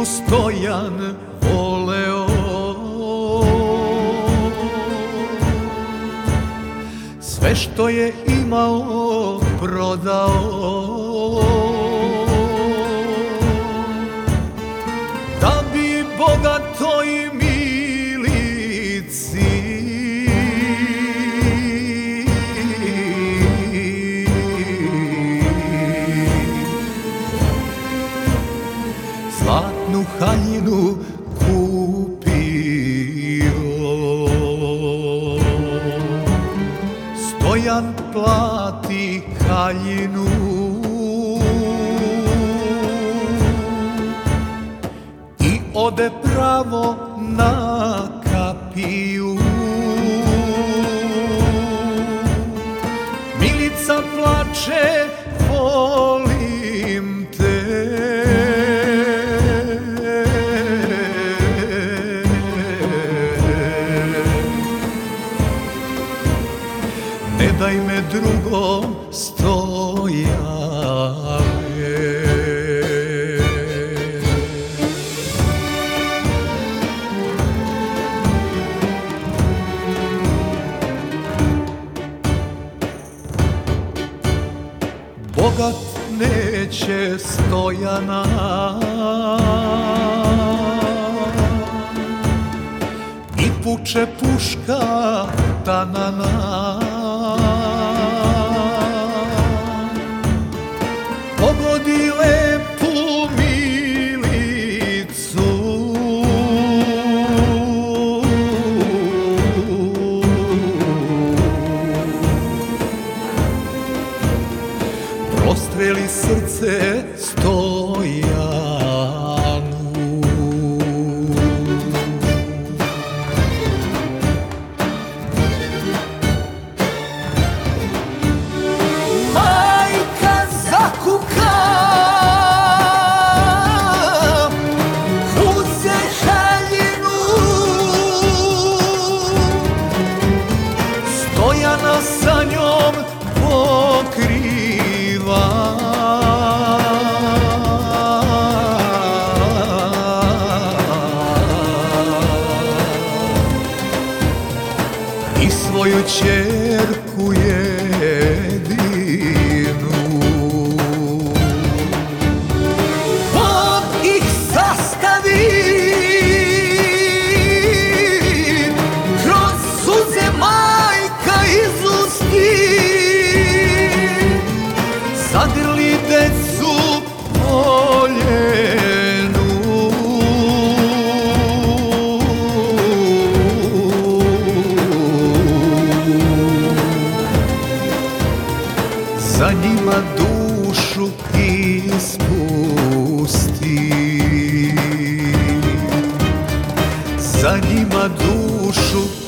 Sinu Stojan voleo, sve što je imao prodao, da bi bogatoj Milici zlatnu haljinu kupio. Stojan plati haljinu i ode pravo na kapiju. Milica plače, volim te, ne daj me drugom, Stojane. Bogat neće Stojana, i puče puška tanana. Pogodi lepu Milicu, prostreli srce Stojanu. Majka zakuka, uze haljinu, Stojana sa njom pokriva. I svoju ćerku jedinu on ih sastavi, kroz suze majka izlusti, zagrli decu voljenu. Za njima dušu ispusti, za njima dušu